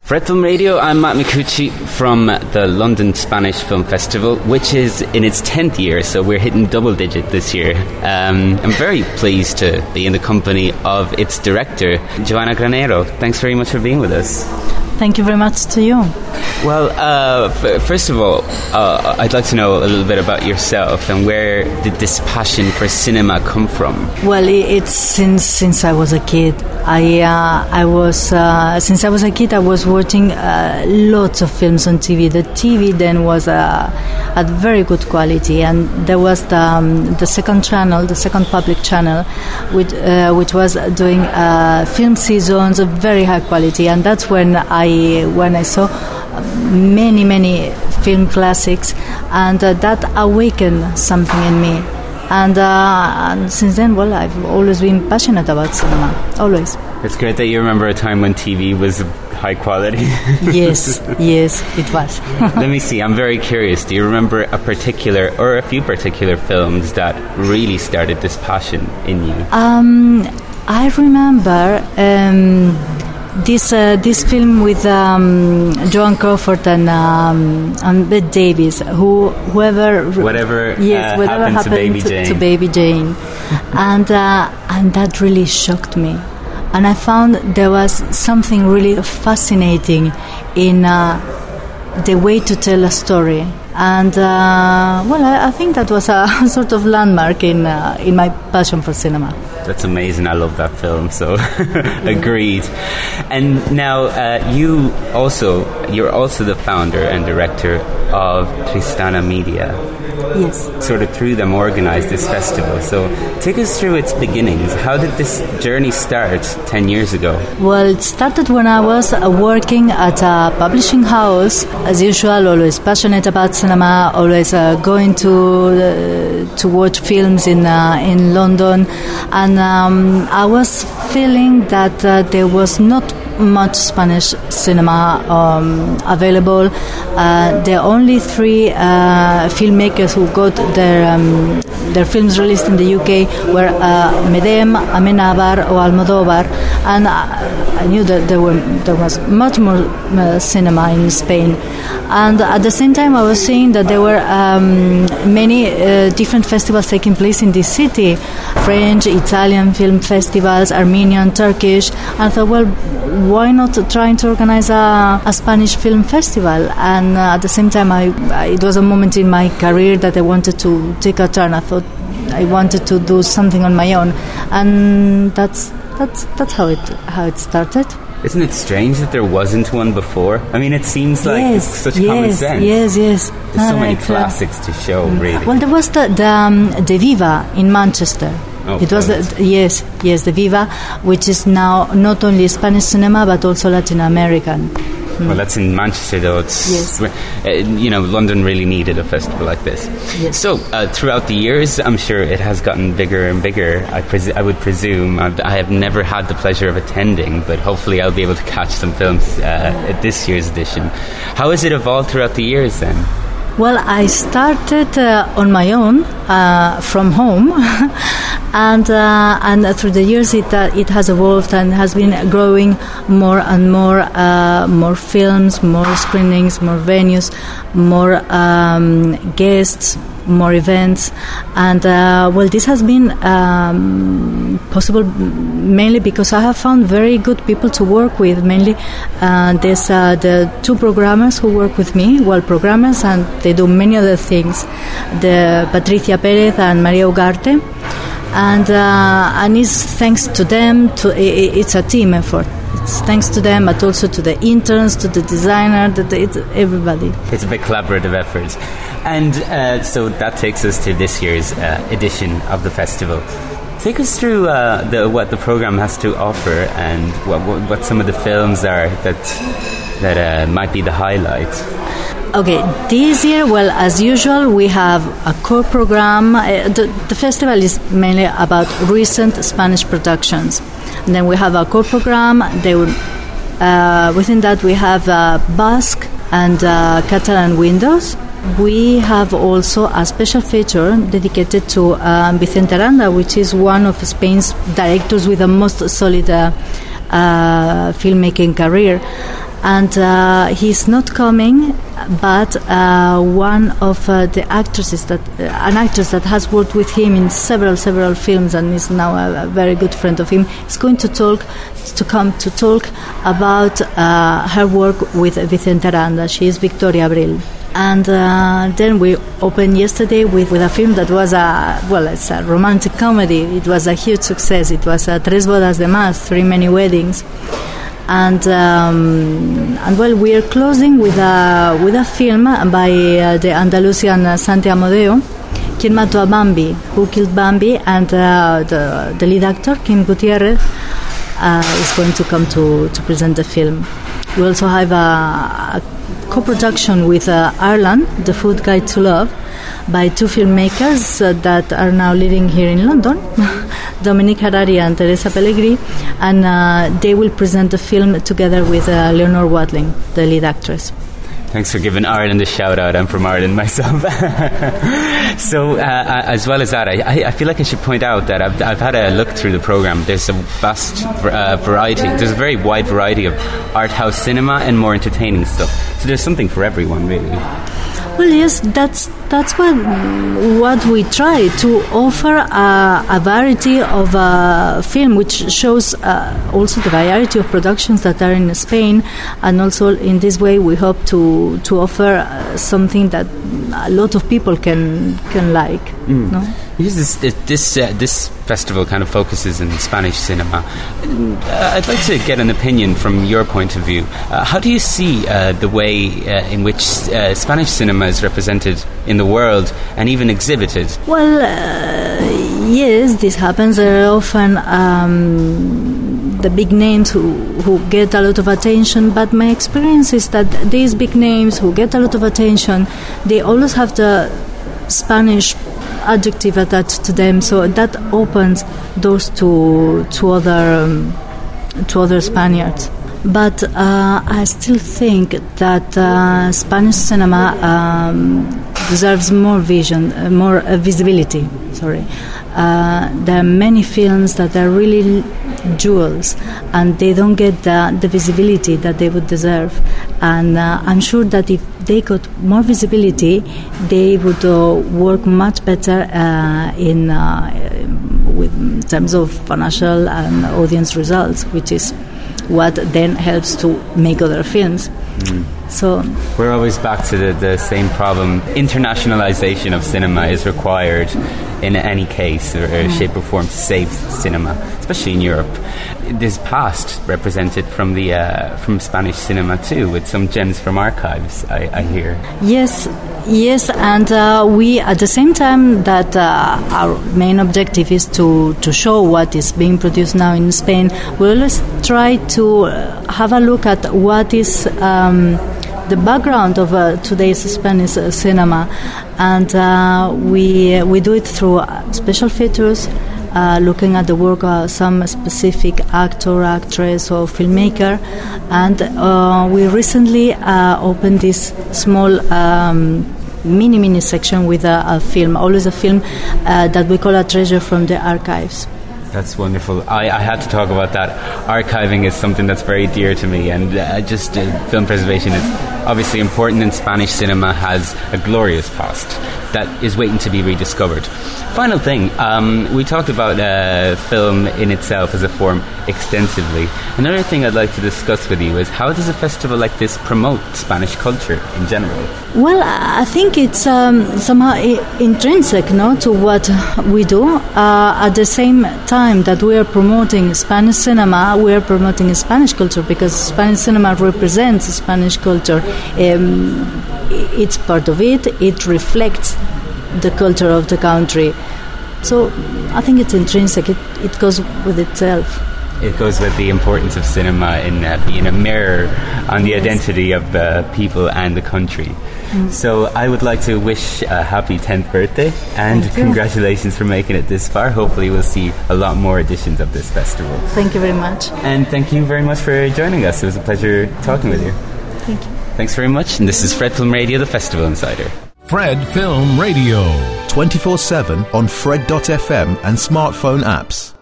For Red Film Radio, I'm Matt Micucci from the London Spanish Film Festival, which is in its 10th year, so we're hitting double digit this year. I'm very pleased to be in the company of its director, Joana Granero. Thanks very much for being with us. Thank you very much to you. Well, first of all, I'd like to know a little bit about yourself and where did this passion for cinema come from? Well, it's since I was a kid. Since I was a kid, I was watching lots of films on TV. The TV then was at very good quality, and there was the second channel, the second public channel, which was doing film seasons of very high quality, and that's when I saw many film classics, and that awakened something in me. And since then, well, I've always been passionate about cinema, always. It's great that you remember a time when TV was high quality. Yes, it was. Let me see, I'm very curious. Do you remember a particular or a few particular films that really started this passion in you? I remember this film with Joan Crawford and Bette Davis, whatever happened to Baby Jane, and that really shocked me, and I found there was something really fascinating in the way to tell a story. And I think that was a sort of landmark in my passion for cinema. That's amazing. I love that film. So, agreed. And now you're also the founder and director of Tristana Media. Yes. Sort of through them organised this festival. So take us through its beginnings. How did this journey start 10 years ago? Well, it started when I was working at a publishing house. As usual, always passionate about cinema, always going to watch films in London. And I was feeling that there was not much Spanish cinema available. There are only 3 filmmakers who got their films released in the UK were Medem, Amenábar or Almodóvar, and I knew that there was much more cinema in Spain. And at the same time, I was seeing that there were many different festivals taking place in this city: French, Italian film festivals, Armenian, Turkish. And I thought, well, why not trying to organize a Spanish film festival? And at the same time, it was a moment in my career that I wanted to take a turn. I thought I wanted to do something on my own, and that's how it started. Isn't it strange that there wasn't one before? I mean, it seems like it's such common sense. Yes. There's so many classics to show, really. Well, there was the Viva in Manchester. Oh, it was the Viva, which is now not only Spanish cinema but also Latin American. Well, that's in Manchester, though. It's London really needed a festival like this. Yes. So, throughout the years, I'm sure it has gotten bigger and bigger. I would presume. I have never had the pleasure of attending, but hopefully I'll be able to catch some films at this year's edition. How has it evolved throughout the years, then? Well, I started on my own from home, and through the years it has evolved and has been growing more and more films, more screenings, more venues, more guests, more events, and this has been possible mainly because I have found very good people to work with. Mainly, there's the 2 programmers who work with me, programmers, and they do many other things. The Patricia Perez and Maria Ugarte, and it's thanks to them. It's a team effort. It's thanks to them, but also to the interns, to the designer, it's everybody. It's a big collaborative effort. And so that takes us to this year's edition of the festival. Take us through what the program has to offer and what some of the films are that might be the highlights. Okay, this year, well, as usual, we have a core program. The festival is mainly about recent Spanish productions. And then we have a core program. Within that, we have Basque and Catalan windows. We have also a special feature dedicated to Vicente Aranda, which is one of Spain's directors with the most solid filmmaking career. and he's not coming, but one of the actresses an actress that has worked with him in several films and is now a very good friend of him, is going to come to talk about her work with Vicente Aranda. She is Victoria Abril. And then we opened yesterday with a film that was it's a romantic comedy. It was a huge success. It was Tres Bodas de Más, 3 Many Weddings. And we are closing with a film by the Andalusian Santi Amodeo, Quien Mató a Bambi, Who Killed Bambi, and the lead actor, Kim Gutierrez, is going to come to present the film. We also have a co-production with Ireland, The Food Guide to Love, by 2 filmmakers that are now living here in London, Dominique Harari and Teresa Pellegrini, and they will present the film together with Leonore Watling, the lead actress. Thanks for giving Ireland a shout out. I'm from Ireland myself. So as well as that, I feel like I should point out that I've had a look through the programme. There's a vast variety. There's a very wide variety of art house cinema and more entertaining stuff. So there's something for everyone, really. Well, yes, that's what we try to offer, a variety of film which shows also the variety of productions that are in Spain, and also in this way we hope to offer something that a lot of people can like. No? Because this festival kind of focuses in Spanish cinema. I'd like to get an opinion from your point of view. How do you see the way in which Spanish cinema is represented in the world and even exhibited? Well, yes, this happens very often. The big names who get a lot of attention, but my experience is that these big names who get a lot of attention, they always have the Spanish adjective attached to them, so that opens doors to other Spaniards. But I still think that Spanish cinema deserves more visibility. Sorry, there are many films that are really jewels, and they don't get the visibility that they would deserve. And I'm sure that if they got more visibility, they would work much better in terms of financial and audience results, which is what then helps to make other films. So we're always back to the same problem. Internationalization of cinema is required in any case or shape or form to save cinema, especially in Europe. There's past represented from Spanish cinema too, with some gems from archives, I hear. Yes, and we, at the same time that our main objective is to show what is being produced now in Spain, we always try to have a look at what is the background of today's Spanish cinema, and we do it through special features, looking at the work of some specific actor, actress or filmmaker, and we recently opened this small mini section with a film, always a film that we call a treasure from the archives. That's wonderful. I had to talk about that. Archiving is something that's very dear to me, and film preservation is obviously important, and Spanish cinema has a glorious past that is waiting to be rediscovered. Final thing, we talked about film in itself as a form extensively. Another thing I'd like to discuss with you is, how does a festival like this promote Spanish culture in general? Well, I think it's somehow intrinsic, to what we do. At the same time that we are promoting Spanish cinema, we are promoting Spanish culture, because Spanish cinema represents Spanish culture. It's part of it. It reflects the culture of the country. So I think it's intrinsic. It goes with itself. It goes with the importance of cinema in being a mirror on the identity of people and the country. So I would like to wish a happy 10th birthday, and congratulations for making it this far. Hopefully we'll see a lot more editions of this festival. Thank you very much. And thank you very much for joining us. It was a pleasure talking with you. Thank you. Thanks very much. And this is Fred Film Radio, the Festival Insider. Fred Film Radio. 24/7 on Fred.fm and smartphone apps.